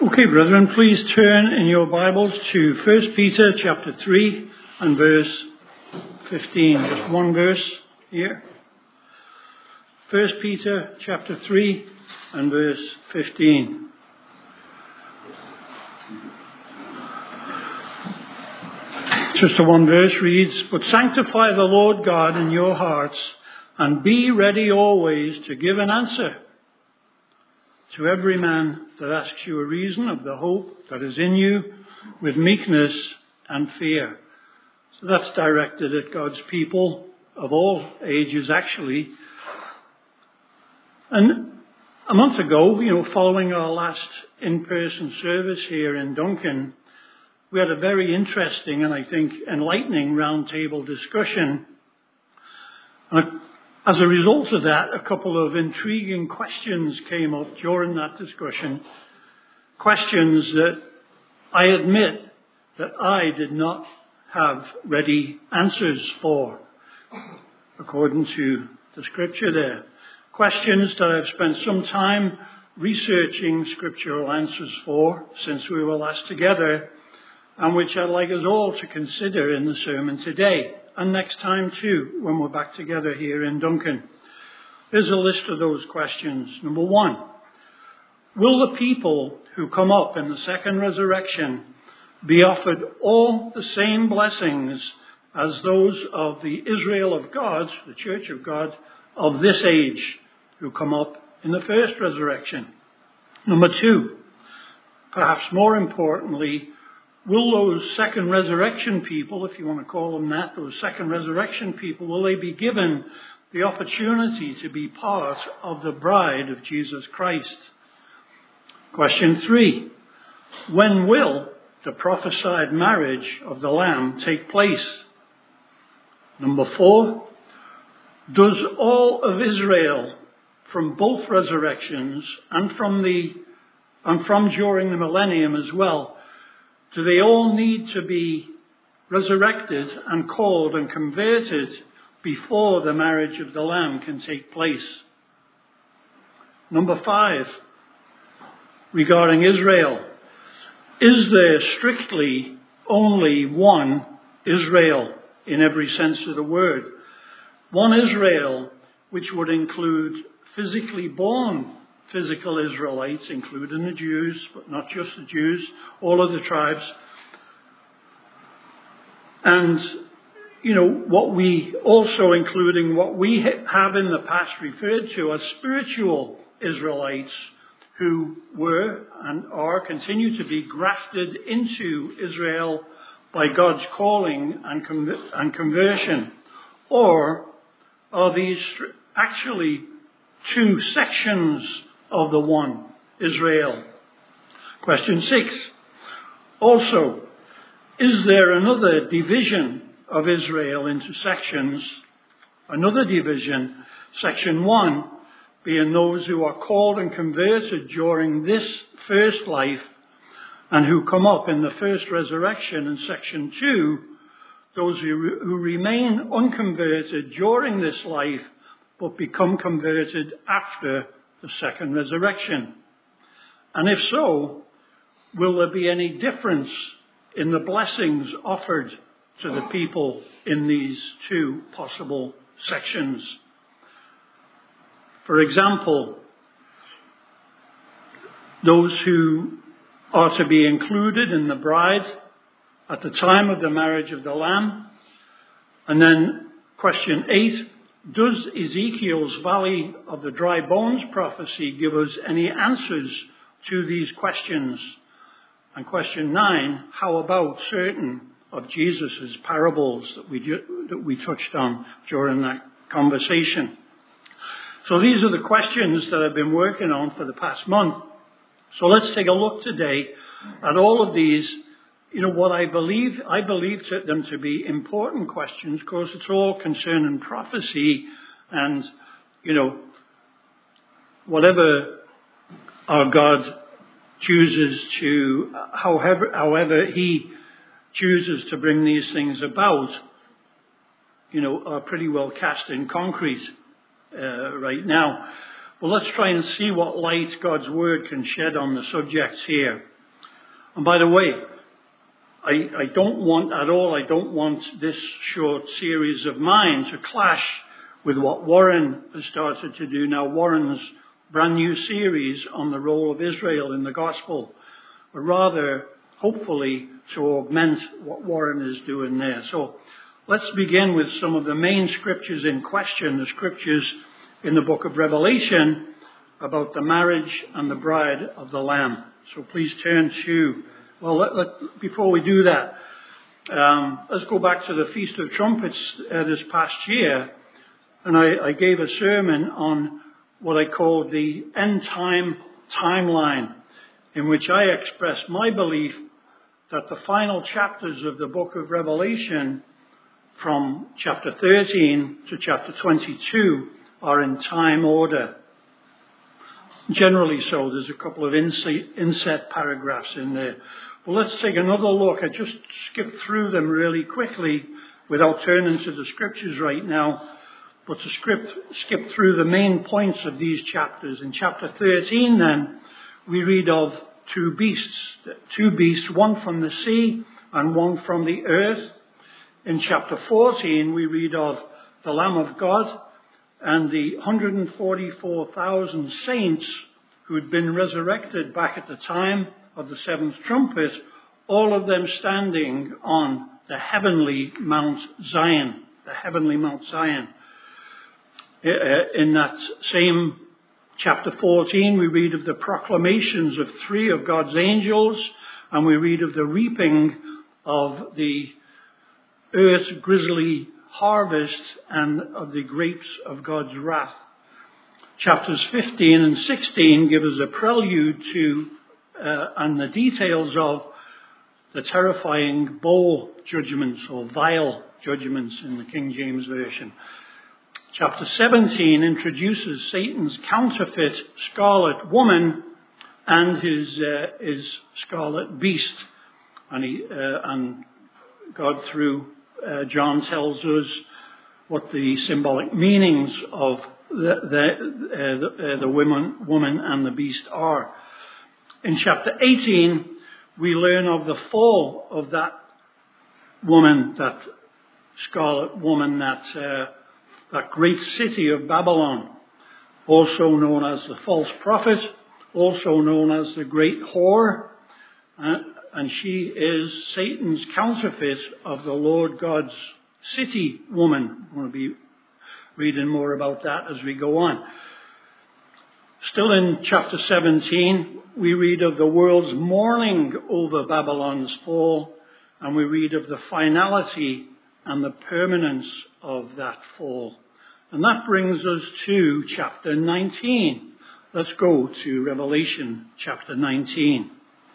Okay, brethren, please turn in your Bibles to 1 Peter chapter 3 and verse 15. Just one verse here. 1 Peter chapter 3 and verse 15. Just the one verse reads, "But sanctify the Lord God in your hearts, and be ready always to give an answer to every man that asks you a reason of the hope that is in you, with meekness and fear." So that's directed at God's people of all ages, actually. And a month ago, following our last in-person service here in Duncan, we had a very interesting and I think enlightening roundtable discussion. And as a result of that, a couple of intriguing questions came up during that discussion. Questions that I admit that I did not have ready answers for, according to the scripture there. Questions that I've spent some time researching scriptural answers for since we were last together, and which I'd like us all to consider in the sermon today, and next time too, when we're back together here in Duncan. Here's a list of those questions. Number 1, will the people who come up in the second resurrection be offered all the same blessings as those of the Israel of God, the Church of God, of this age, who come up in the first resurrection? Number 2, perhaps more importantly, will those second resurrection people, if you want to call them that, those second resurrection people, will they be given the opportunity to be part of the bride of Jesus Christ? Question 3, when will the prophesied marriage of the Lamb take place? Number 4, does all of Israel from both resurrections and from during the millennium as well, do they all need to be resurrected and called and converted before the marriage of the Lamb can take place? Number 5, regarding Israel, is there strictly only one Israel in every sense of the word? One Israel, which would include physically born physical Israelites, including the Jews, but not just the Jews, all of the tribes. And, what we also, including what we have in the past referred to as spiritual Israelites, who were and are, continue to be grafted into Israel by God's calling and conversion. Or are these actually two sections of the one Israel? Question 6. Also, is there another division of Israel into sections? Another division, section 1, being those who are called and converted during this first life and who come up in the first resurrection, and section 2, those who remain unconverted during this life but become converted after the second resurrection. And if so, will there be any difference in the blessings offered to the people in these two possible sections? For example, those who are to be included in the bride at the time of the marriage of the Lamb. And then question 8, does Ezekiel's Valley of the Dry Bones prophecy give us any answers to these questions? And question 9, how about certain of Jesus' parables that we touched on during that conversation? So these are the questions that I've been working on for the past month. So let's take a look today at all of these. What I believe them to be important questions, because it's all concerning prophecy, and, whatever our God chooses to, however he chooses to bring these things about, are pretty well cast in concrete right now. Well, let's try and see what light God's Word can shed on the subjects here. And by the way, I don't want this short series of mine to clash with what Warren has started to do now, Warren's brand new series on the role of Israel in the gospel, but rather, hopefully, to augment what Warren is doing there. So let's begin with some of the main scriptures in question, the scriptures in the book of Revelation about the marriage and the bride of the Lamb. So please turn to, before we do that, let's go back to the Feast of Trumpets this past year. And I gave a sermon on what I called the end time timeline, in which I expressed my belief that the final chapters of the book of Revelation, from chapter 13 to chapter 22, are in time order. Generally so. There's a couple of inset paragraphs in there. Well, let's take another look. I just skipped through them really quickly without turning to the scriptures right now, but to skip through the main points of these chapters. In chapter 13 then, we read of two beasts, one from the sea and one from the earth. In chapter 14, we read of the Lamb of God and the 144,000 saints who had been resurrected back at the time of the seventh trumpet, all of them standing on the heavenly Mount Zion, In that same chapter 14, we read of the proclamations of three of God's angels, and we read of the reaping of the earth's grisly harvest and of the grapes of God's wrath. Chapters 15 and 16 give us a prelude to and the details of the terrifying bowl judgments, or vial judgments in the King James Version. Chapter 17 introduces Satan's counterfeit scarlet woman and his scarlet beast, and God through John tells us what the symbolic meanings of the woman and the beast are. In chapter 18, we learn of the fall of that woman, that scarlet woman, that great city of Babylon, also known as the false prophet, also known as the great whore, and she is Satan's counterfeit of the Lord God's city woman. I'm going to be reading more about that as we go on. Still in chapter 17, we read of the world's mourning over Babylon's fall, and we read of the finality and the permanence of that fall. And that brings us to chapter 19. Let's go to Revelation chapter 19.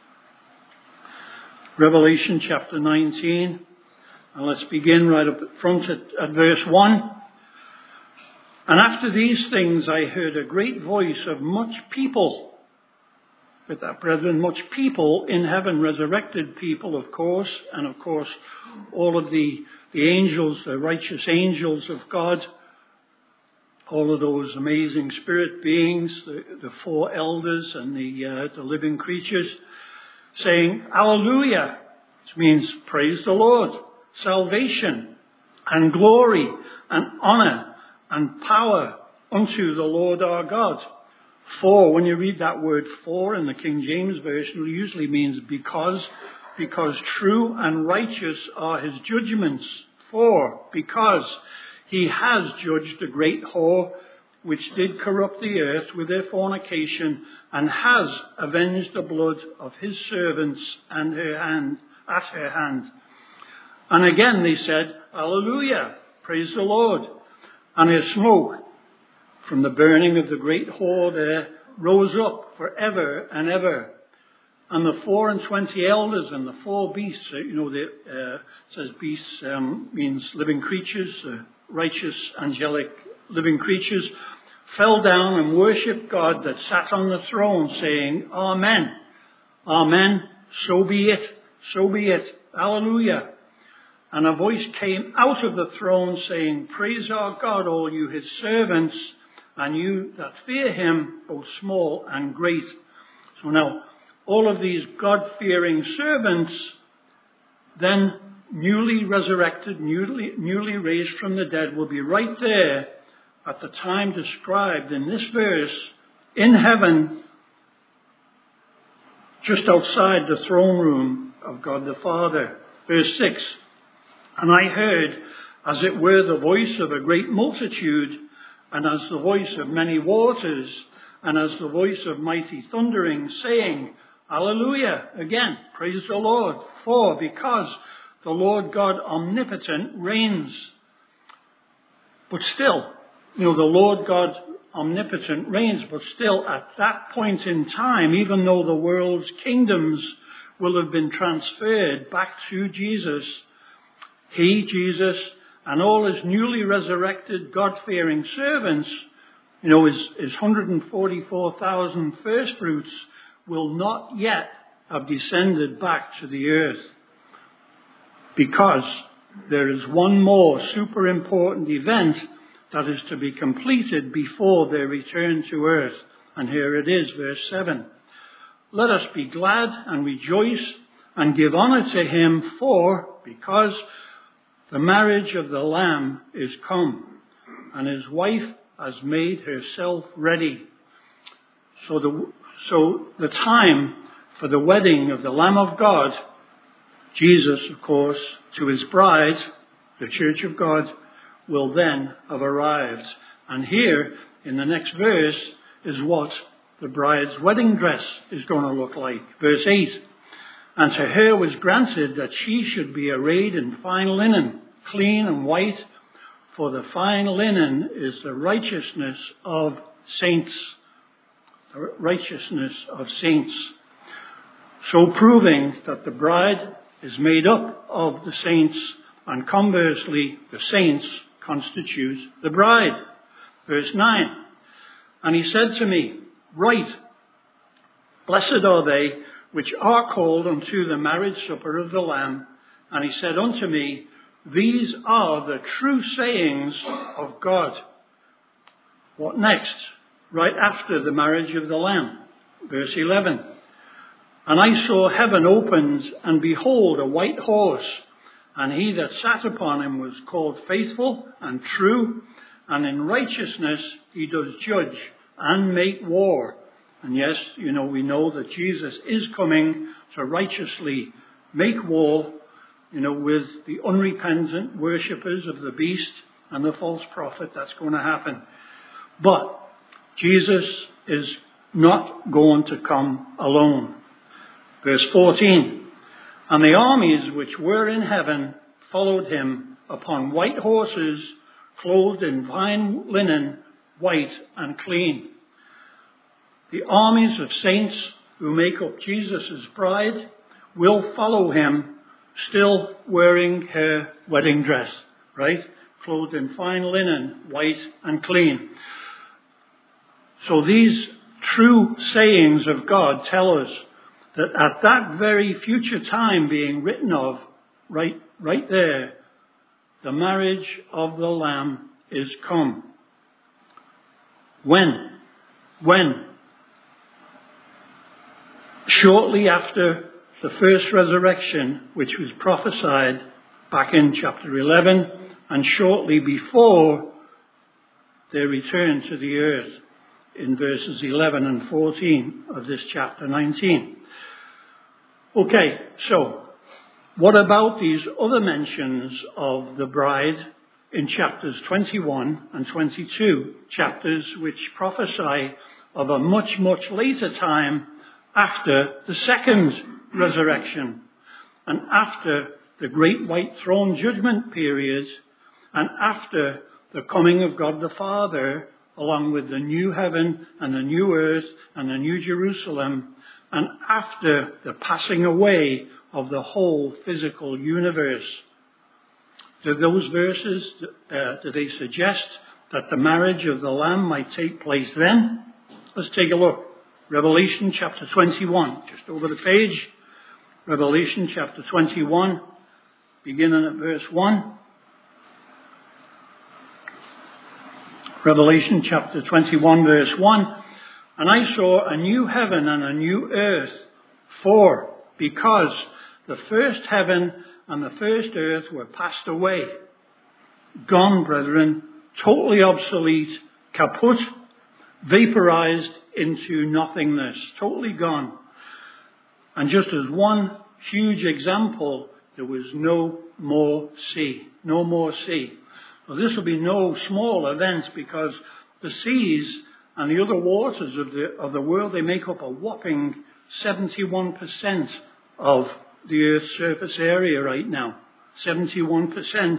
Revelation chapter 19. And let's begin right up front at verse 1. And after these things I heard a great voice of much people. With that, brethren, much people in heaven, resurrected people, of course, and of course all of the angels, the righteous angels of God, all of those amazing spirit beings, the four elders and the living creatures, saying, Alleluia, which means praise the Lord, salvation and glory and honor and power unto the Lord our God. For, when you read that word for in the King James Version, it usually means because true and righteous are his judgments. For, because he has judged the great whore, which did corrupt the earth with their fornication, and has avenged the blood of his servants at her hand. And again they said, Alleluia, praise the Lord. And her smoke from the burning of the great whore there rose up forever and ever. And the 24 elders and the four beasts, it says beasts means living creatures, righteous, angelic living creatures, fell down and worshipped God that sat on the throne, saying, Amen, Amen, so be it, so be it, Alleluia. And a voice came out of the throne saying, Praise our God, all you his servants, and you that fear him, both small and great. So now, all of these God-fearing servants, then newly resurrected, newly raised from the dead, will be right there at the time described in this verse in heaven, just outside the throne room of God the Father. Verse 6, and I heard, as it were, the voice of a great multitude, and as the voice of many waters, and as the voice of mighty thundering, saying, Hallelujah! Again, praise the Lord, because the Lord God omnipotent reigns. But still, the Lord God omnipotent reigns, but still at that point in time, even though the world's kingdoms will have been transferred back to Jesus, he, Jesus, and all his newly resurrected God-fearing servants, his 144,000 first fruits, will not yet have descended back to the earth. Because there is one more super important event that is to be completed before their return to earth. And here it is, verse 7. Let us be glad and rejoice and give honor to him, because the marriage of the Lamb is come, and his wife has made herself ready. So the time for the wedding of the Lamb of God, Jesus, of course, to his bride, the Church of God, will then have arrived. And here, in the next verse, is what the bride's wedding dress is going to look like. Verse 8, and to her was granted that she should be arrayed in fine linen, clean and white, for the fine linen is the righteousness of saints. The righteousness of saints. So proving that the bride is made up of the saints, and conversely, the saints constitute the bride. Verse 9, and he said to me, Write, blessed are they which are called unto the marriage supper of the Lamb. And he said unto me, These are the true sayings of God. What next? Right after the marriage of the Lamb. Verse 11. And I saw heaven opened, and behold, a white horse, and he that sat upon him was called Faithful and True, and in righteousness he does judge and make war. And yes, we know that Jesus is coming to righteously make war, with the unrepentant worshippers of the beast and the false prophet. That's going to happen. But Jesus is not going to come alone. Verse 14, and the armies which were in heaven followed him upon white horses, clothed in fine linen, white and clean. The armies of saints who make up Jesus' bride will follow him, still wearing her wedding dress, right? Clothed in fine linen, white and clean. So these true sayings of God tell us that at that very future time being written of, right there, the marriage of the Lamb is come. When? Shortly after the first resurrection, which was prophesied back in chapter 11, and shortly before their return to the earth in verses 11 and 14 of this chapter 19. Okay, so what about these other mentions of the bride in chapters 21 and 22, chapters which prophesy of a much, much later time after the second resurrection and after the great white throne judgment period and after the coming of God the Father, along with the new heaven and the new earth and the new Jerusalem, and after the passing away of the whole physical universe. Do those verses, do they suggest that the marriage of the Lamb might take place then? Let's take a look. Revelation chapter 21, just over the page. Revelation chapter 21, beginning at verse 1. Revelation chapter 21, verse 1. And I saw a new heaven and a new earth, For, because the first heaven and the first earth were passed away. Gone, brethren, totally obsolete, kaput, vaporized into nothingness, totally gone. And just as one huge example, there was no more sea. No more sea. Well, this will be no small event, because the seas and the other waters of the world, they make up a whopping 71% of the Earth's surface area right now. 71%.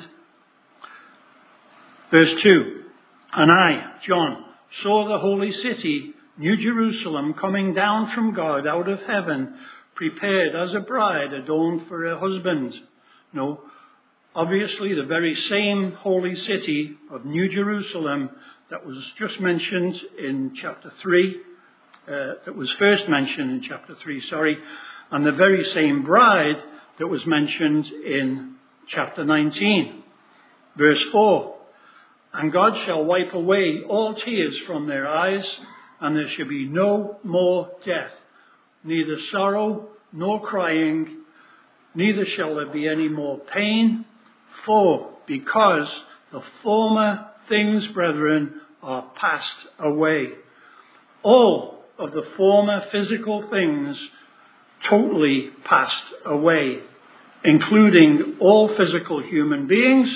Verse 2. And I, John, saw the holy city, New Jerusalem, coming down from God out of heaven, prepared as a bride adorned for her husband. No, obviously the very same holy city of New Jerusalem that was just mentioned in chapter 3, that was first mentioned in chapter 3, and the very same bride that was mentioned in chapter 19. Verse 4, and God shall wipe away all tears from their eyes, and there shall be no more death, neither sorrow nor crying, neither shall there be any more pain, for because the former things, brethren, are passed away. All of the former physical things totally passed away, including all physical human beings,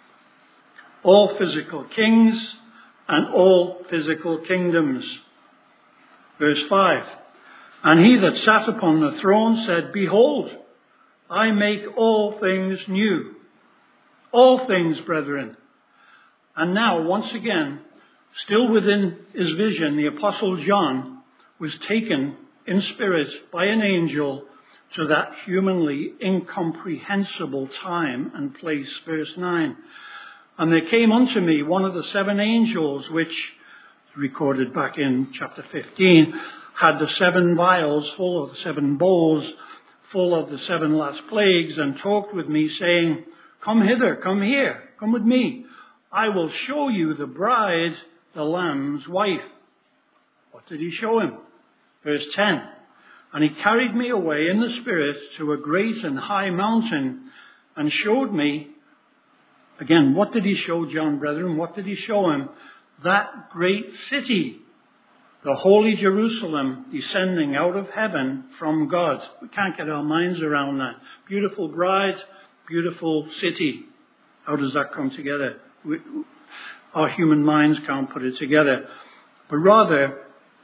all physical kings, and all physical kingdoms. Verse 5, and he that sat upon the throne said, behold, I make all things new. All things, brethren. And now, once again, still within his vision, the Apostle John was taken in spirit by an angel to that humanly incomprehensible time and place. Verse 9. And there came unto me one of the 7 angels, which, recorded back in chapter 15, had the 7 vials full of the 7 bowls, full of the 7 last plagues, and talked with me, saying, come hither, come here, come with me. I will show you the bride, the Lamb's wife. What did he show him? Verse 10. And he carried me away in the Spirit to a great and high mountain, and showed me, again, what did he show John, brethren? What did he show him? That great city, the holy Jerusalem, descending out of heaven from God. We can't get our minds around that. Beautiful bride, beautiful city. How does that come together? Our human minds can't put it together. But rather,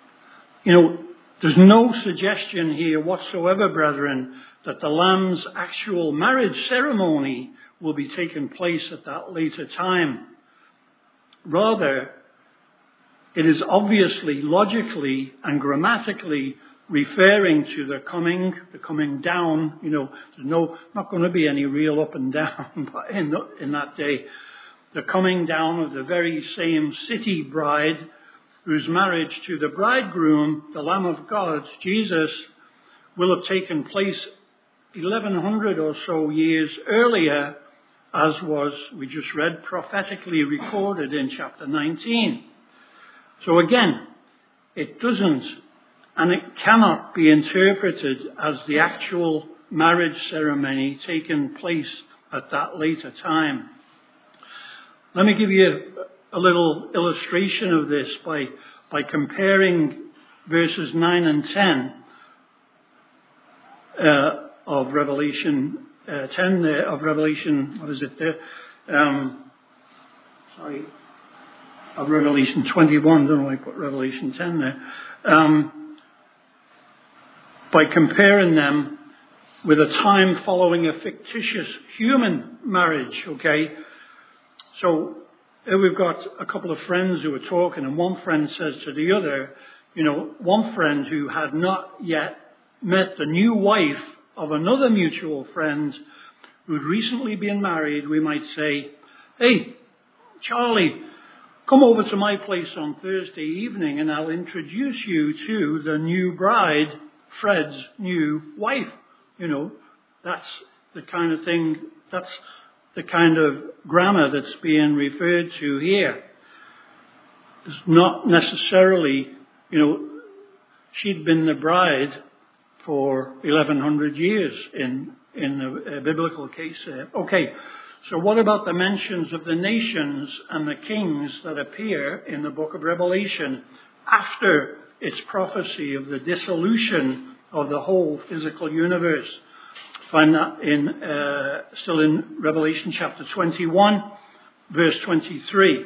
there's no suggestion here whatsoever, brethren, that the Lamb's actual marriage ceremony will be taking place at that later time. Rather, it is obviously, logically, and grammatically referring to the coming down. There's not going to be any real up and down in that day. The coming down of the very same city bride, whose marriage to the bridegroom, the Lamb of God, Jesus, will have taken place 1100 or so years earlier, as was, we just read, prophetically recorded in chapter 19. So again, it doesn't and it cannot be interpreted as the actual marriage ceremony taking place at that later time. Let me give you a little illustration of this by comparing verses 9 and 10 of Revelation 10 there, of Revelation, what is it there? Of Revelation 21, don't know why I put Revelation 10 there. By comparing them with a time following a fictitious human marriage, okay? So here we've got a couple of friends who are talking, and one friend says to the other, one friend who had not yet met the new wife of another mutual friend who'd recently been married, we might say, hey, Charlie, come over to my place on Thursday evening and I'll introduce you to the new bride, Fred's new wife. That's the kind of thing, that's the kind of grammar that's being referred to here. It's not necessarily, she'd been the bride for 1100 years in the biblical case there. Okay, so what about the mentions of the nations and the kings that appear in the book of Revelation after its prophecy of the dissolution of the whole physical universe? Find that still in Revelation chapter 21, verse 23.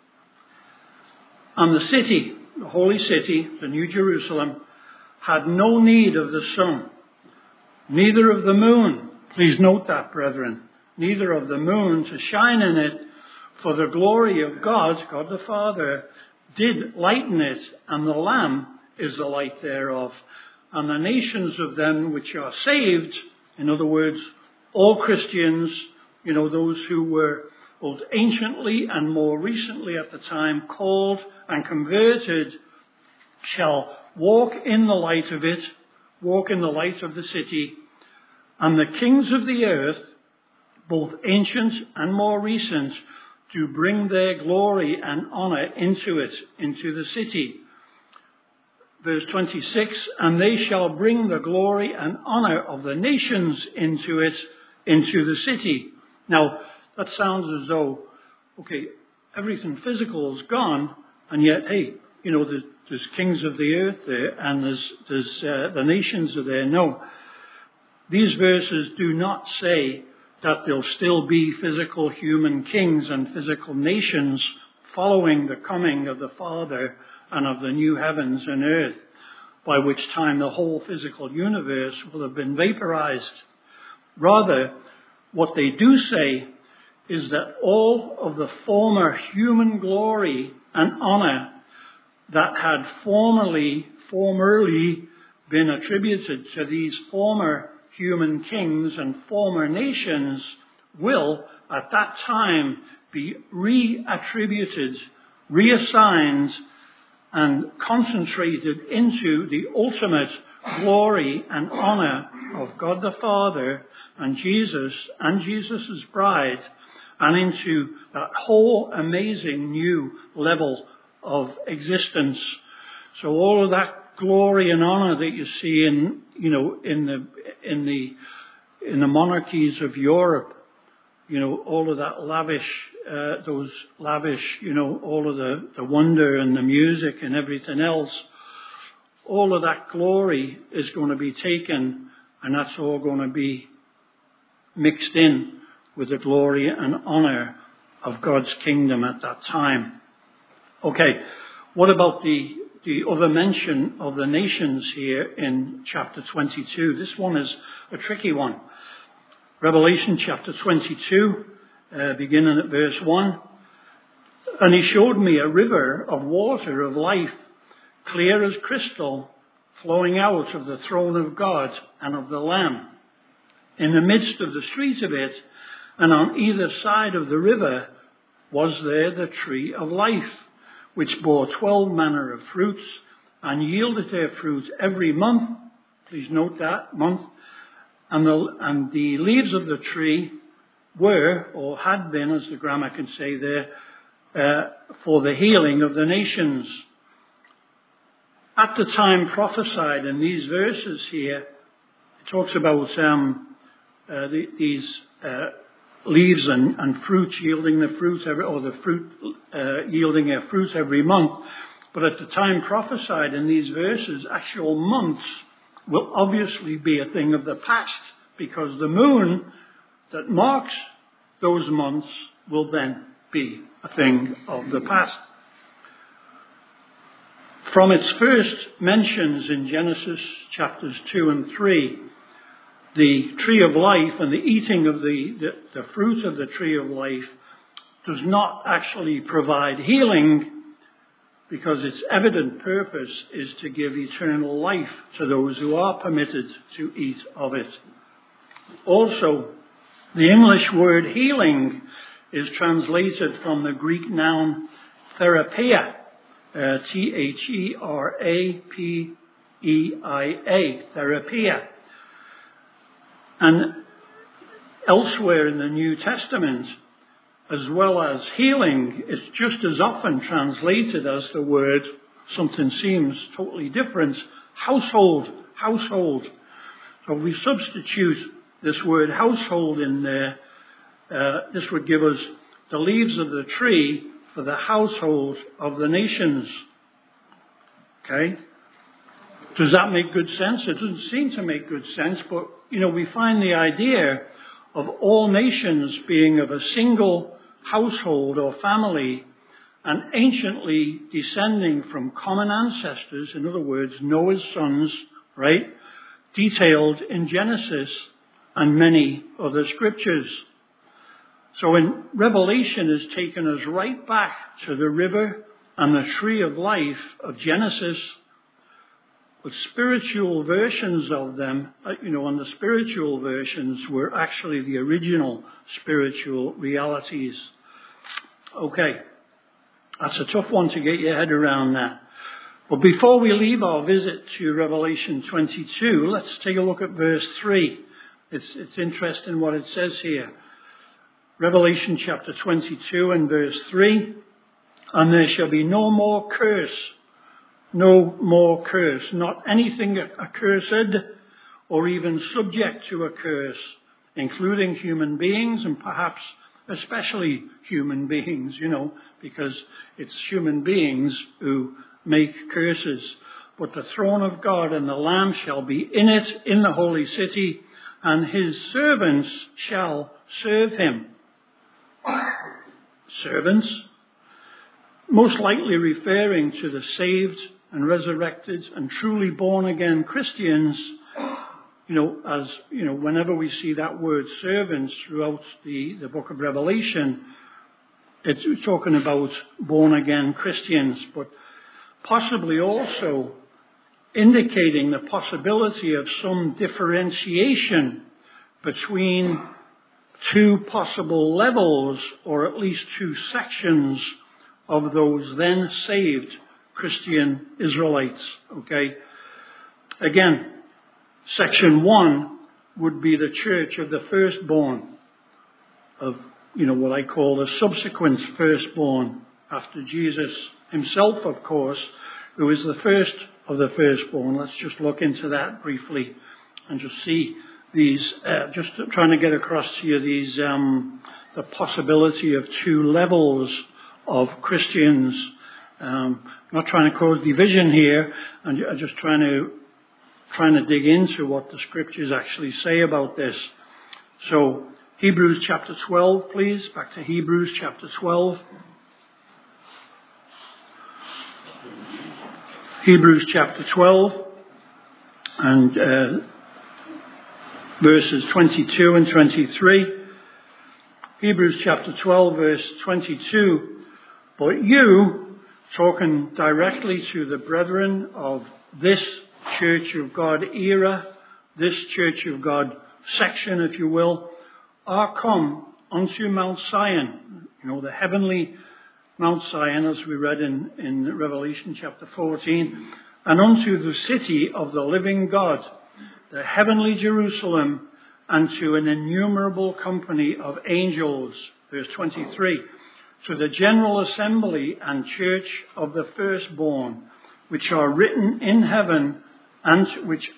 And the city, the holy city, the New Jerusalem, had no need of the sun, neither of the moon. Please note that, brethren. Neither of the moon to shine in it, for the glory of God, God the Father, did lighten it, and the Lamb is the light thereof. And the nations of them which are saved, in other words, all Christians, those who were both anciently and more recently at the time called and converted, shall walk in the light of it, walk in the light of the city, and the kings of the earth, both ancient and more recent, to bring their glory and honor into it, into the city. Verse 26, and they shall bring the glory and honor of the nations into it, into the city. Now, that sounds as though, okay, everything physical is gone, and yet, hey, there's kings of the earth there, and there's the nations are there. No, these verses do not say that there'll still be physical human kings and physical nations following the coming of the Father and of the new heavens and earth, by which time the whole physical universe will have been vaporized. Rather, what they do say is that all of the former human glory and honor that had formerly been attributed to these former human kings and former nations will, at that time, be reattributed, reassigned, and concentrated into the ultimate glory and honor of God the Father and Jesus' bride, and into that whole amazing new level of existence. So all of that glory and honor that you see in the monarchies of Europe, all of that lavish, all of the wonder and the music and everything else, all of that glory is going to be taken, and that's all going to be mixed in with the glory and honor of God's kingdom at that time. Okay, what about the other mention of the nations here in chapter 22? This one is a tricky one. Revelation chapter 22, beginning at verse 1. And he showed me a river of water of life, clear as crystal, flowing out of the throne of God and of the Lamb. In the midst of the street of it, and on either side of the river, was there the tree of life, which bore 12 manner of fruits, and yielded their fruit every month. Please note that, month. And the leaves of the tree were, or had been, as the grammar can say there, for the healing of the nations. At the time prophesied in these verses here, it talks about these leaves and fruits yielding the fruit, yielding their fruit every month. But at the time prophesied in these verses, actual months will obviously be a thing of the past, because the moon that marks those months will then be a thing of the past. From its first mentions in Genesis chapters 2 and 3, the tree of life and the eating of the fruit of the tree of life does not actually provide healing, because its evident purpose is to give eternal life to those who are permitted to eat of it. Also, the English word healing is translated from the Greek noun therapia, T-H-E-R-A-P-E-I-A, therapia. And elsewhere in the New Testament, as well as healing, it's just as often translated as the word, something seems totally different, household. So if we substitute this word household in there, this would give us the leaves of the tree for the household of the nations. Okay? Does that make good sense? It doesn't seem to make good sense, but, we find the idea of all nations being of a single household or family and anciently descending from common ancestors, in other words, Noah's sons, right? Detailed in Genesis and many other scriptures. So in Revelation has taken us right back to the river and the tree of life of Genesis, but spiritual versions of them, and the spiritual versions were actually the original spiritual realities. Okay, that's a tough one to get your head around that. But before we leave our visit to Revelation 22, let's take a look at verse 3. It's interesting what it says here. Revelation chapter 22 and verse 3. And there shall be no more curse. No more curse. Not anything accursed or even subject to a curse, including human beings and perhaps especially human beings, because it's human beings who make curses. But the throne of God and the Lamb shall be in it, in the holy city, and his servants shall serve him. Servants, most likely referring to the saved and resurrected and truly born again Christians, whenever we see that word servants throughout the book of Revelation, it's talking about born again Christians, but possibly also indicating the possibility of some differentiation between two possible levels, or at least two sections of those then saved Christian Israelites. Okay? Again, section 1 would be the church of the firstborn, of, what I call the subsequent firstborn after Jesus himself, of course, who is the first of the firstborn. Let's just look into that briefly and just see these, just trying to get across to you these, the possibility of two levels of Christians. Not trying to cause division here, and just trying to dig into what the scriptures actually say about this. So, Hebrews chapter 12, please. Back to Hebrews chapter 12. Hebrews chapter 12 and verses 22 and 23. Hebrews chapter 12 verse 22. But you, talking directly to the brethren of this Church of God era, this Church of God section, if you will, are come unto Mount Zion, the heavenly Mount Zion, as we read in Revelation chapter 14, and unto the city of the living God, the heavenly Jerusalem, and to an innumerable company of angels. Verse 23, to the general assembly and church of the firstborn, which are written in heaven, and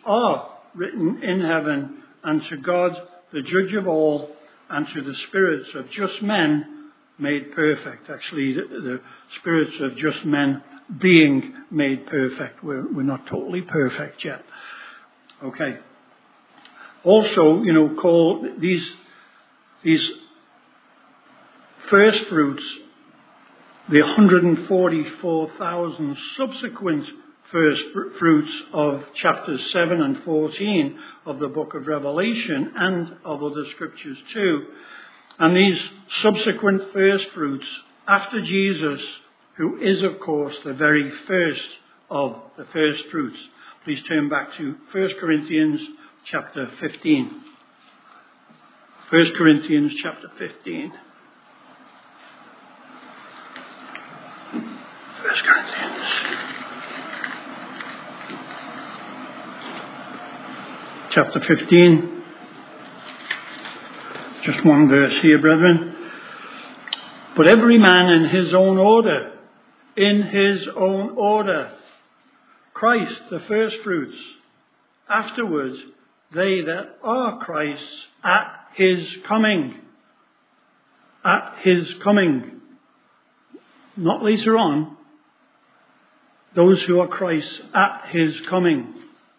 to God, the judge of all, and to the spirits of just men made perfect. Actually, the spirits of just men being made perfect. We're not totally perfect yet. Okay. Also, call these first fruits the 144,000 subsequent first fruits of chapters 7 and 14 of the book of Revelation and of other scriptures too. And these subsequent first fruits after Jesus, who is of course the very first of the first fruits. Please turn back to 1 Corinthians chapter 15. 1 Corinthians chapter 15. 1 Corinthians. Chapter 15. Just one verse here, brethren. But every man in his own order. In his own order. Christ, the first fruits. Afterwards, they that are Christ's at his coming. At his coming. Not later on. Those who are Christ's at his coming.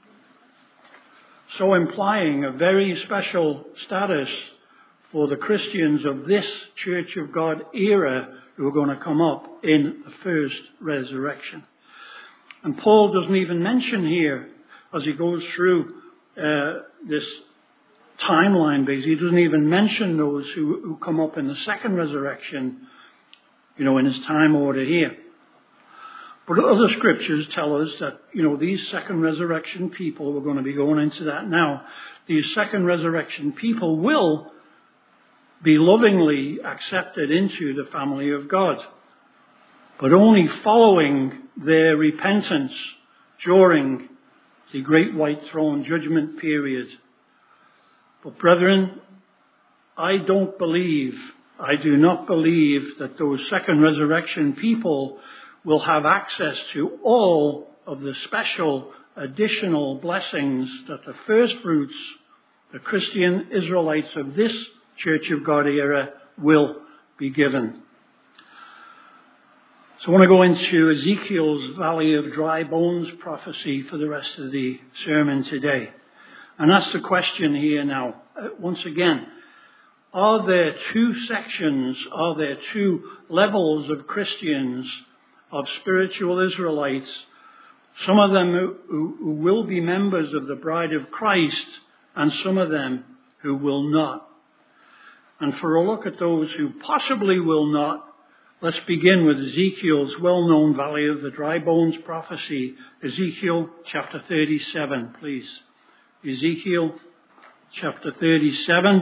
So implying a very special status for the Christians of this Church of God era who are going to come up in the first resurrection. And Paul doesn't even mention here, as he goes through this timeline base, he doesn't even mention those who come up in the second resurrection, in his time order here. But other scriptures tell us that, these second resurrection people, we're going to be going into that now, these second resurrection people will be lovingly accepted into the family of God, but only following their repentance during the great white throne judgment period. But brethren, I do not believe that those second resurrection people will have access to all of the special additional blessings that the first fruits, the Christian Israelites of this Church of God era, will be given. So I want to go into Ezekiel's Valley of Dry Bones prophecy for the rest of the sermon today. And that's the question here now. Once again, are there two sections, are there two levels of Christians, of spiritual Israelites, some of them who will be members of the bride of Christ, and some of them who will not? And for a look at those who possibly will not, let's begin with Ezekiel's well-known Valley of the Dry Bones prophecy. Ezekiel chapter 37, please. Ezekiel chapter 37.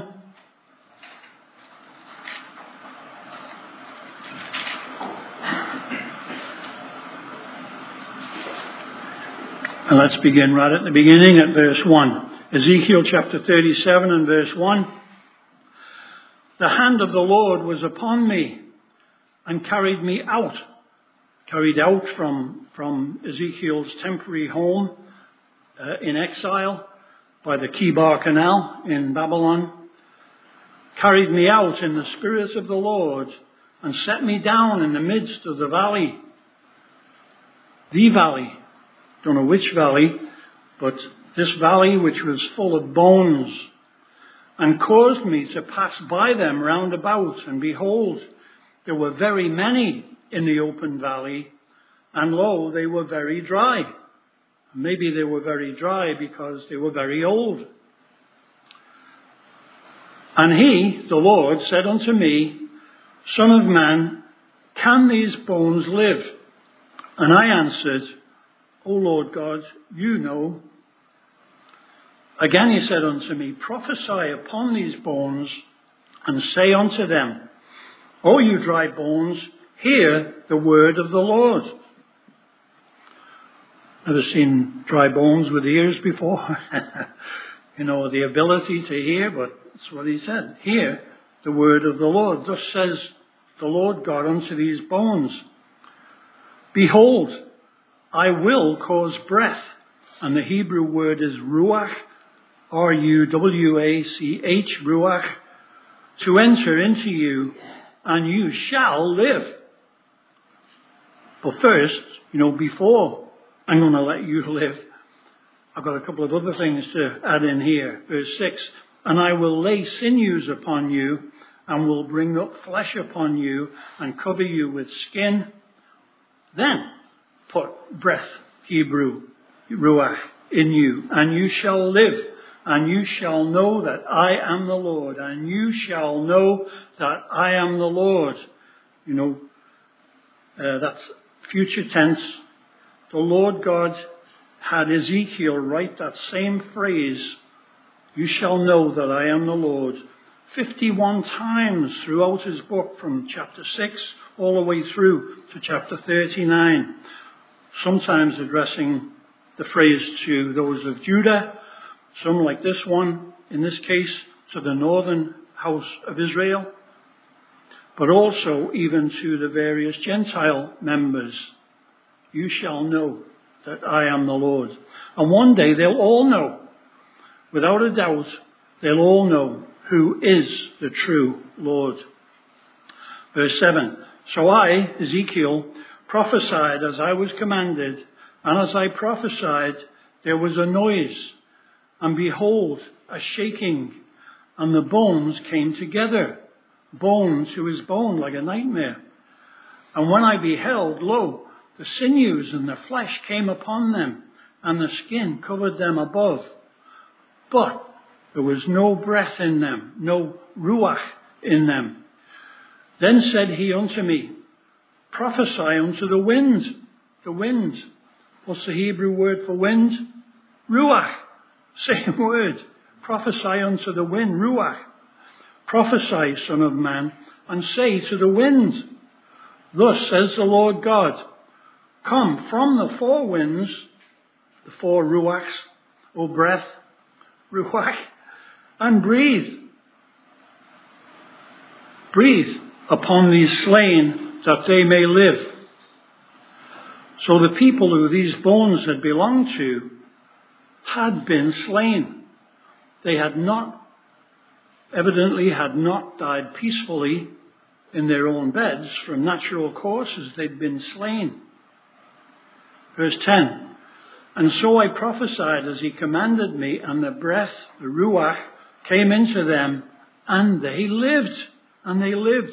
And let's begin right at the beginning at verse 1. Ezekiel chapter 37 and verse 1. The hand of the Lord was upon me and carried out from Ezekiel's temporary home in exile by the Kibar Canal in Babylon, carried me out in the Spirit of the Lord and set me down in the midst of the valley. The valley, don't know which valley, but this valley which was full of bones, and caused me to pass by them round about, and behold, there were very many in the open valley, and lo, they were very dry. Maybe they were very dry because they were very old. And he, the Lord, said unto me, Son of man, can these bones live? And I answered, O Lord God, you know. Again he said unto me, Prophesy upon these bones, and say unto them, O you dry bones, hear the word of the Lord. Ever seen dry bones with ears before? The ability to hear, but that's what he said. Hear the word of the Lord. Thus says the Lord God unto these bones, Behold, I will cause breath, and the Hebrew word is ruach, R-U-W-A-C-H, ruach, to enter into you, and you shall live. But first, before I'm going to let you live, I've got a couple of other things to add in here. Verse 6, And I will lay sinews upon you, and will bring up flesh upon you, and cover you with skin. Then put breath, Hebrew, ruach, in you, and you shall live. And you shall know that I am the Lord. And you shall know that I am the Lord. That's future tense. The Lord God had Ezekiel write that same phrase, you shall know that I am the Lord, 51 times throughout his book, from chapter 6 all the way through to chapter 39. Sometimes addressing the phrase to those of Judah, some like this one, in this case, to the northern house of Israel, but also even to the various Gentile members. You shall know that I am the Lord. And one day they'll all know. Without a doubt, they'll all know who is the true Lord. Verse 7. So I, Ezekiel, prophesied as I was commanded, and as I prophesied, there was a noise, and behold, a shaking, and the bones came together, bone to his bone, like a nightmare. And when I beheld, lo, the sinews and the flesh came upon them, and the skin covered them above. But there was no breath in them, no ruach in them. Then said he unto me, prophesy unto the wind. The wind. What's the Hebrew word for wind? Ruach. Same word. Prophesy unto the wind. Ruach. Prophesy, Son of Man, and say to the wind, thus says the Lord God, come from the four winds, the four ruachs, or breath, ruach, and breathe. Breathe upon these slain that they may live. So the people who these bones had belonged to had been slain. They evidently had not died peacefully in their own beds from natural causes. They'd been slain. Verse 10. And so I prophesied as he commanded me, and the breath, the ruach, came into them, and they lived. And they lived.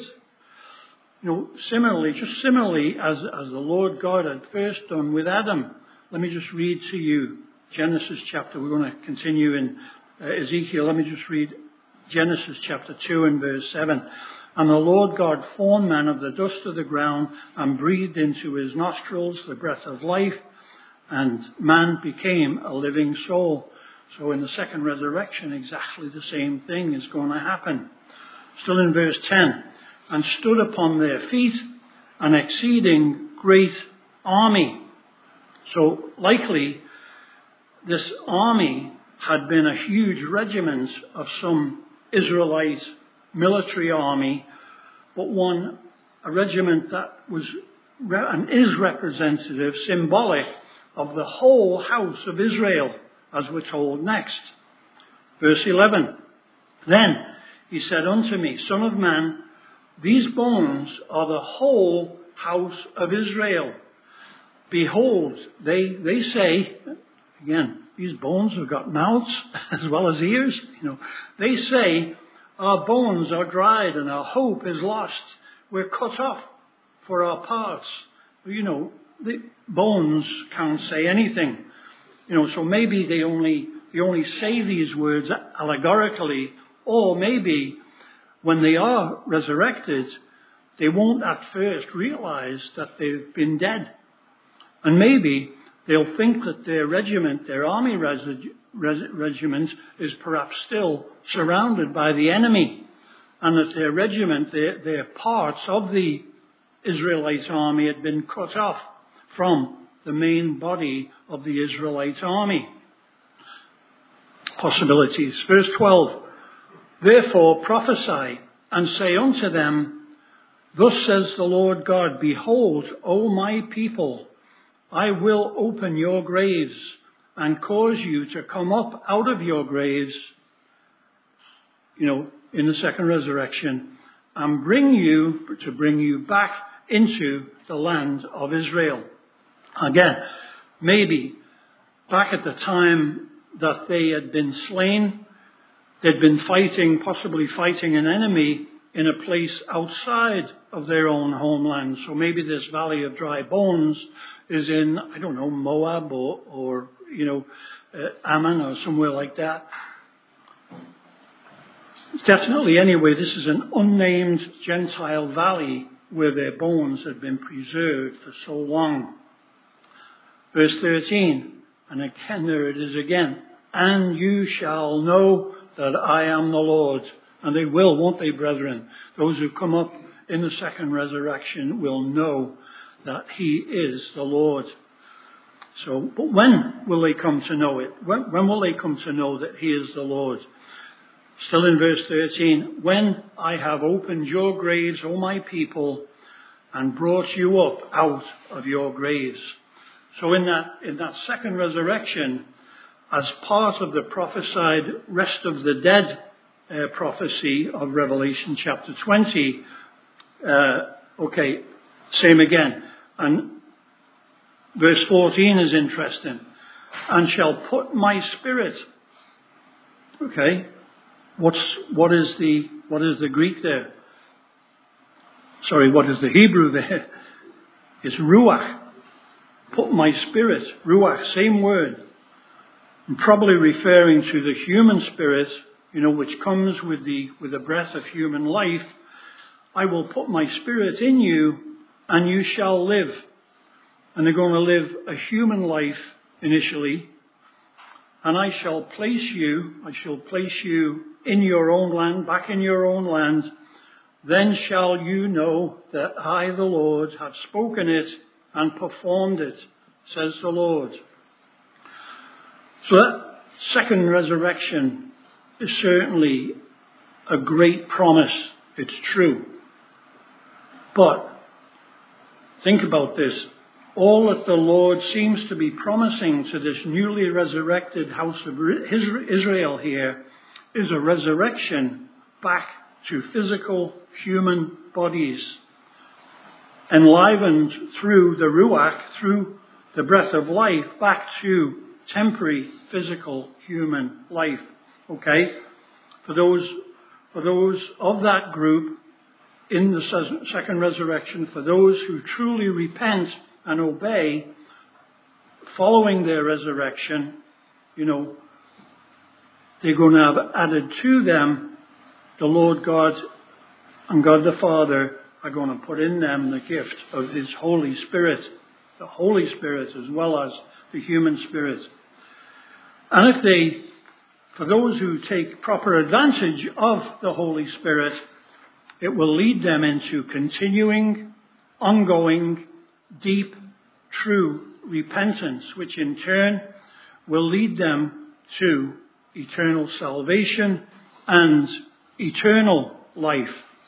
Similarly as the Lord God had first done with Adam. Let me just read to you Genesis chapter. We're going to continue in Ezekiel. Let me just read Genesis chapter 2 and verse 7. And the Lord God formed man of the dust of the ground and breathed into his nostrils the breath of life, and man became a living soul. So in the second resurrection, exactly the same thing is going to happen. Still in verse 10. And stood upon their feet an exceeding great army. So likely this army had been a huge regiment of some Israelite military army, but a regiment that was and is representative, symbolic of the whole house of Israel, as we're told next. Verse 11. Then he said unto me, Son of man, these bones are the whole house of Israel. Behold, they say, again, these bones have got mouths as well as ears. They say, our bones are dried and our hope is lost. We're cut off for our parts. The bones can't say anything. So maybe they only say these words allegorically, or maybe when they are resurrected, they won't at first realize that they've been dead. And maybe they'll think that their regiment, their army regiment, is perhaps still surrounded by the enemy, and that their regiment, their parts of the Israelite army had been cut off from the main body of the Israelite army. Possibilities. Verse 12. Therefore prophesy and say unto them, thus says the Lord God, behold, O my people, I will open your graves and cause you to come up out of your graves, in the second resurrection, and bring you back into the land of Israel. Again, maybe back at the time that they had been slain, they'd been possibly fighting an enemy in a place outside of their own homeland. So maybe this valley of dry bones is in, Moab or Ammon or somewhere like that. Definitely, anyway, this is an unnamed Gentile valley where their bones had been preserved for so long. Verse 13, and again there it is again. And you shall know that I am the Lord. And they will, won't they, brethren? Those who come up in the second resurrection will know that he is the Lord. So, but when will they come to know it? When will they come to know that he is the Lord? Still in verse 13, when I have opened your graves, O my people, and brought you up out of your graves. So in that second resurrection, as part of the prophesied rest of the dead prophecy of Revelation chapter 20. Same again. And verse 14 is interesting. And shall put my spirit. Okay. What is the Greek there? Sorry, what is the Hebrew there? It's ruach. Put my spirit. Ruach, same word. I'm probably referring to the human spirit, which comes with the breath of human life. I will put my spirit in you, and you shall live. And they're going to live a human life initially. And I shall place you in your own land, back in your own land. Then shall you know that I, the Lord, have spoken it and performed it, says the Lord. So that second resurrection is certainly a great promise. It's true. But think about this. All that the Lord seems to be promising to this newly resurrected house of Israel here is a resurrection back to physical human bodies, enlivened through the Ruach, through the breath of life, back to temporary physical human life. Okay? For those of that group in the second resurrection, for those who truly repent and obey, following their resurrection, they're going to have added to them, the Lord God and God the Father are going to put in them the gift of His Holy Spirit, the Holy Spirit as well as the human spirit. And for those who take proper advantage of the Holy Spirit, it will lead them into continuing, ongoing, deep, true repentance, which in turn will lead them to eternal salvation and eternal life.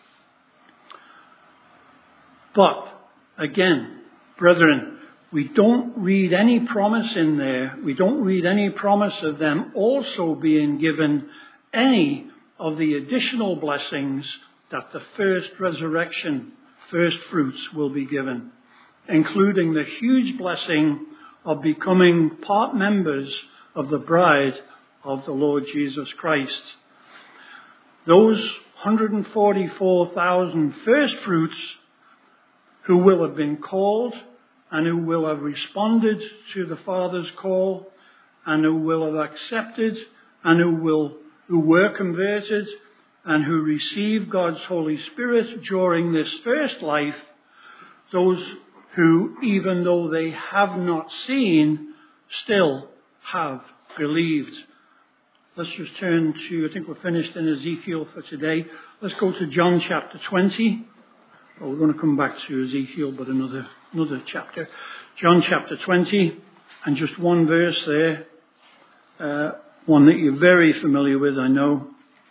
But, again, brethren, we don't read any promise in there. We don't read any promise of them also being given any of the additional blessings that the first resurrection, first fruits will be given, including the huge blessing of becoming part members of the bride of the Lord Jesus Christ. Those 144,000 first fruits who will have been called and who will have responded to the Father's call and who will have accepted and who were converted and who received God's Holy Spirit during this first life, those who, even though they have not seen, still have believed. Let's just turn to, I think we're finished in Ezekiel for today. Let's go to John chapter 20. Well, we're going to come back to Ezekiel, but another chapter. John chapter 20, and just one verse there, one that you're very familiar with, I know.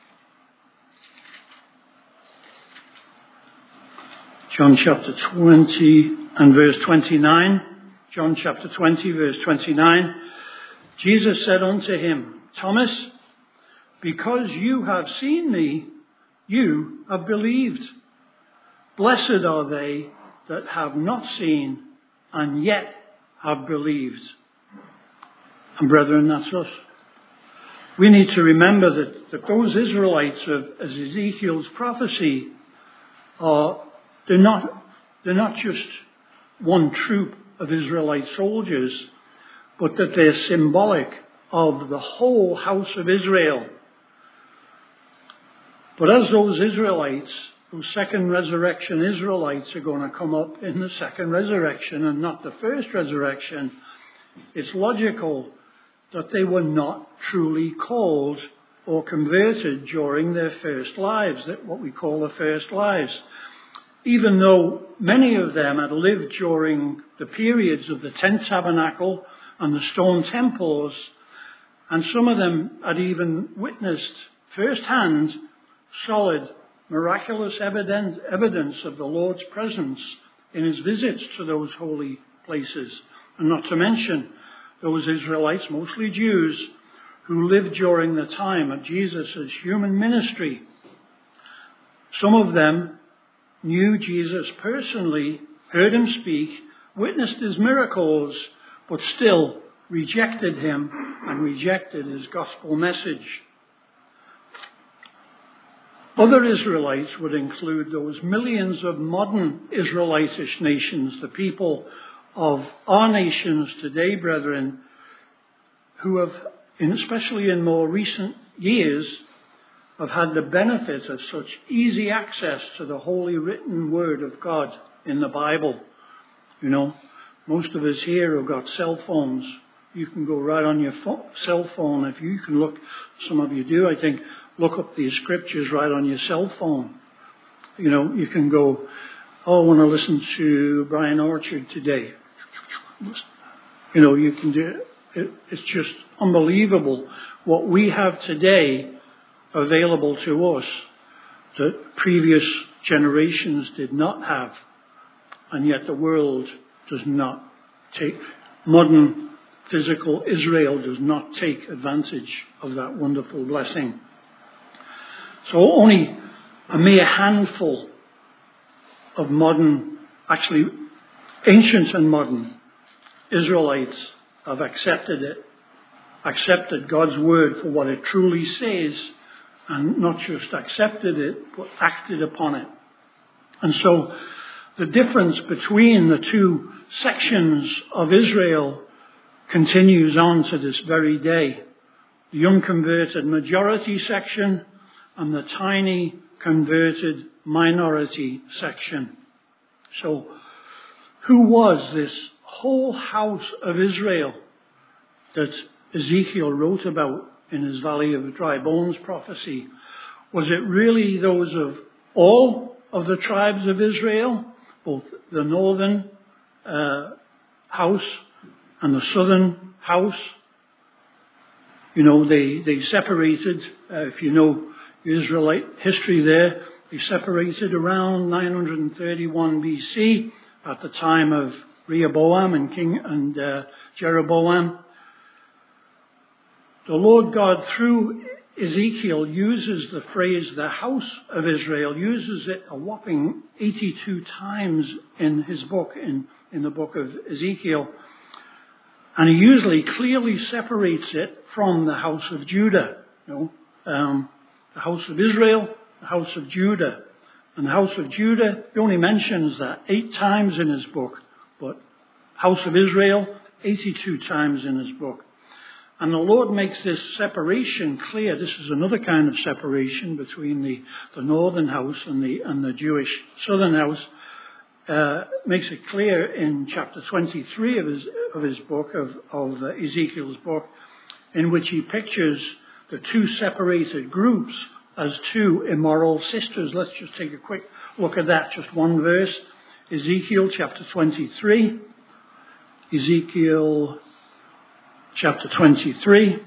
John chapter 20 and verse 29. John chapter 20, verse 29. Jesus said unto him, Thomas, because you have seen me, you have believed. Blessed are they that have not seen and yet have believed. And brethren, that's us. We need to remember that those Israelites of Ezekiel's prophecy they're not just one troop of Israelite soldiers, but that they're symbolic of the whole house of Israel. But as those Israelites, those second resurrection Israelites are going to come up in the second resurrection and not the first resurrection, it's logical that they were not truly called or converted during their first lives, what we call the first lives. Even though many of them had lived during the periods of the tent tabernacle and the stone temples, and some of them had even witnessed firsthand solid, miraculous evidence of the Lord's presence in His visits to those holy places. And not to mention those Israelites, mostly Jews, who lived during the time of Jesus' human ministry. Some of them knew Jesus personally, heard him speak, witnessed his miracles, but still rejected him and rejected his gospel message. Other Israelites would include those millions of modern Israelitish nations, the people of our nations today, brethren, who have, especially in more recent years, have had the benefit of such easy access to the holy written word of God in the Bible. You know, most of us here have got cell phones. You can go right on your cell phone. If you can look, some of you do, I think, look up these scriptures right on your cell phone. You know, you can go, oh, I want to listen to Brian Orchard today. You know, you can do it. It's just unbelievable what we have today available to us that previous generations did not have. And yet the world does not take, modern physical Israel does not take advantage of that wonderful blessing. So only a mere handful of modern, actually ancient and modern Israelites have accepted God's word for what it truly says, and not just accepted it, but acted upon it. And so the difference between the two sections of Israel continues on to this very day. The unconverted majority section and the tiny converted minority section. So who was this whole house of Israel that Ezekiel wrote about in his Valley of Dry Bones prophecy? Was it really those of all of the tribes of Israel, both the northern house and the southern house? You know, they separated, if you know Israelite history there, they separated around 931 BC at the time of Rehoboam and Jeroboam. The Lord God, through Ezekiel, uses the phrase the house of Israel, uses it a whopping 82 times in his book, in the book of Ezekiel. And he usually clearly separates it from the house of Judah. You know, the house of Israel, the house of Judah. And the house of Judah, he only mentions that 8 times in his book. But house of Israel, 82 times in his book. And the Lord makes this separation clear. This is another kind of separation between the northern house and the Jewish southern house. Makes it clear in chapter 23 of his book, of Ezekiel's book, in which he pictures the two separated groups as two immoral sisters. Let's just take a quick look at that. Just one verse. Ezekiel chapter 23. Ezekiel chapter 23.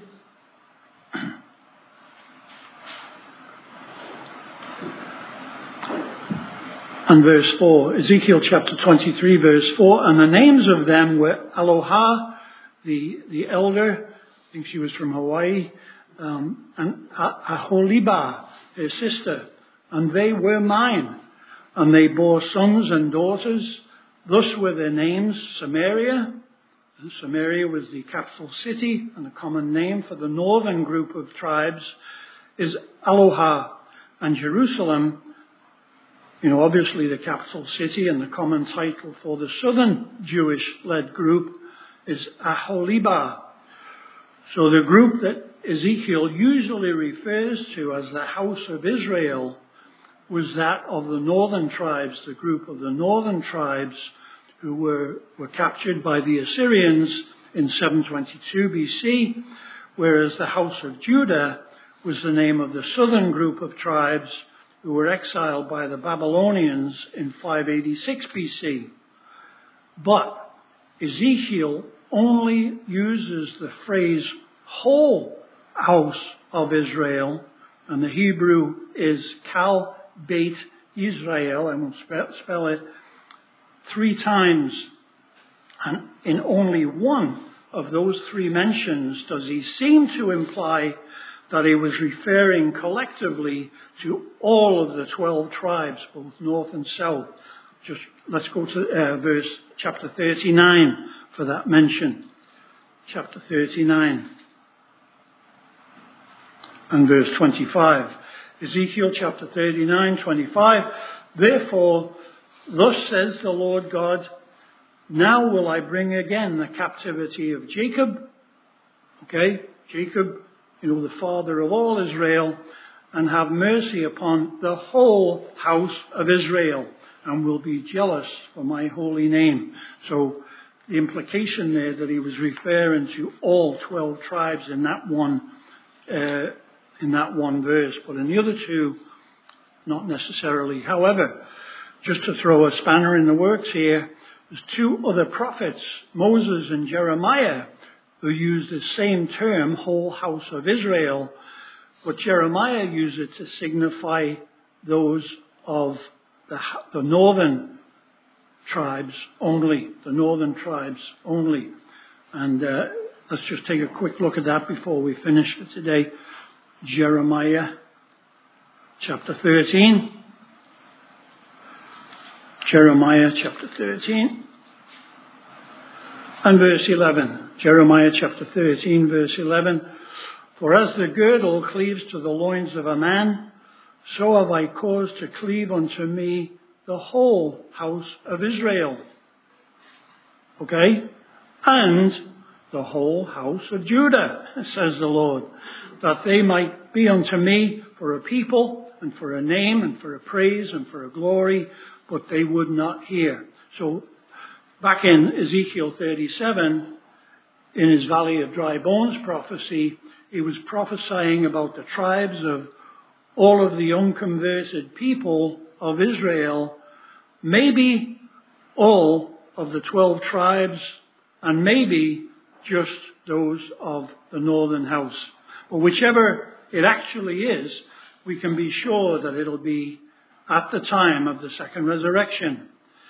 And verse 4. Ezekiel chapter 23, verse 4. And the names of them were Aloha, the elder, I think she was from Hawaii, and Aholiba, her sister. And they were mine. And they bore sons and daughters. Thus were their names: Samaria. And Samaria was the capital city, and a common name for the northern group of tribes is Aloha. And Jerusalem, you know, obviously the capital city, and the common title for the southern Jewish-led group is Aholiba. So the group that Ezekiel usually refers to as the house of Israel was that of the northern tribes, the group of the northern tribes who were captured by the Assyrians in 722 BC, whereas the house of Judah was the name of the southern group of tribes who were exiled by the Babylonians in 586 BC. But Ezekiel only uses the phrase whole house of Israel, and the Hebrew is Kal Beit Israel, I won't spell it, 3 times. And in only one of those three mentions does he seem to imply that he was referring collectively to all of the 12 tribes, both north and south? Just let's go to chapter 39 for that mention. Chapter 39 and verse 25. Ezekiel chapter 39, 25. Therefore, thus says the Lord God, now will I bring again the captivity of Jacob. Okay, Jacob, the father of all Israel, and have mercy upon the whole house of Israel, and will be jealous for my holy name. So the implication there that he was referring to all 12 tribes in that one verse, but in the other two, not necessarily. However, just to throw a spanner in the works here, there's two other prophets, Moses and Jeremiah, who use the same term, whole house of Israel, but Jeremiah used it to signify those of the northern tribes only, And let's just take a quick look at that before we finish for today. Jeremiah chapter 13. Jeremiah chapter 13 and verse 11. Jeremiah chapter 13 verse 11. For as the girdle cleaves to the loins of a man, so have I caused to cleave unto me the whole house of Israel. Okay? And the whole house of Judah, says the Lord, that they might be unto me for a people and for a name and for a praise and for a glory, but they would not hear. So back in Ezekiel 37, in his Valley of Dry Bones prophecy, he was prophesying about the tribes of all of the unconverted people of Israel, maybe all of the 12 tribes, and maybe just those of the northern house. But whichever it actually is, we can be sure that it'll be at the time of the second resurrection.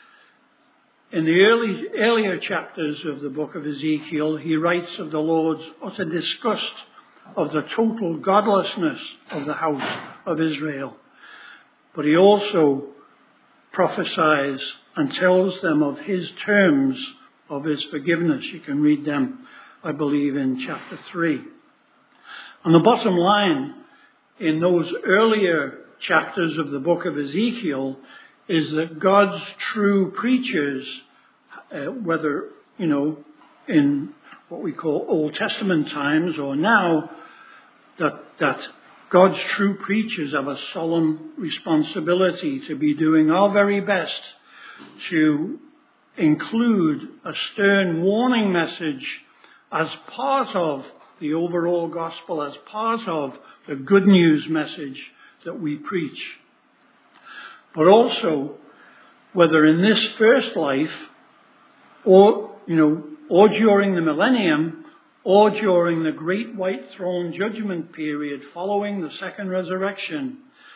In the earlier chapters of the book of Ezekiel, he writes of the Lord's utter disgust of the total godlessness of the house of Israel. But he also prophesies and tells them of his terms of his forgiveness. You can read them, I believe, in chapter 3. And the bottom line in those earlier chapters of the book of Ezekiel is that God's true preachers, whether, in what we call Old Testament times or now, that God's true preachers have a solemn responsibility to be doing our very best to include a stern warning message as part of the overall gospel, as part of the good news message that we preach. But also, whether in this first life or during the millennium or during the great white throne judgment period following the second resurrection,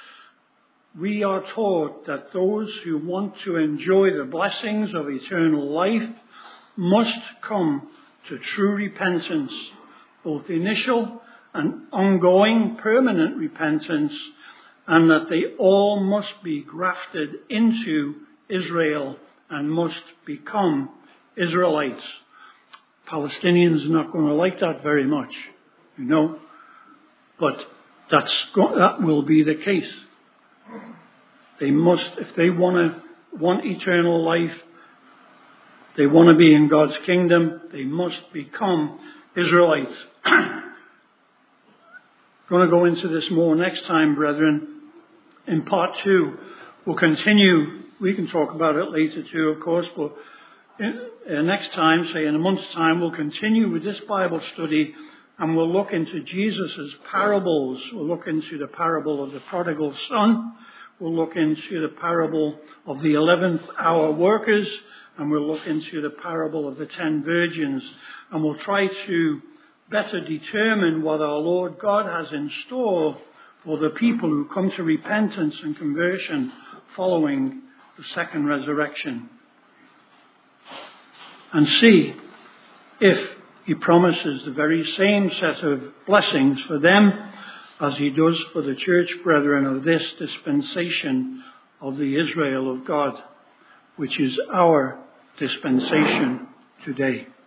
we are taught that those who want to enjoy the blessings of eternal life must come to true repentance, both initial and ongoing permanent repentance, and that they all must be grafted into Israel and must become Israelites. Palestinians are not going to like that very much, but that will be the case. They must, if they want eternal life, they want to be in God's kingdom, they must become Israelites. Going to go into this more next time, brethren. In part 2, we'll continue. We can talk about it later too, of course, but next time, say in a month's time, we'll continue with this Bible study and we'll look into Jesus' parables. We'll look into the parable of the prodigal son. We'll look into the parable of the 11th hour workers, and we'll look into the parable of the 10 virgins. And we'll try to better determine what our Lord God has in store for the people who come to repentance and conversion following the second resurrection. And see if he promises the very same set of blessings for them as he does for the church brethren of this dispensation of the Israel of God, which is our dispensation today.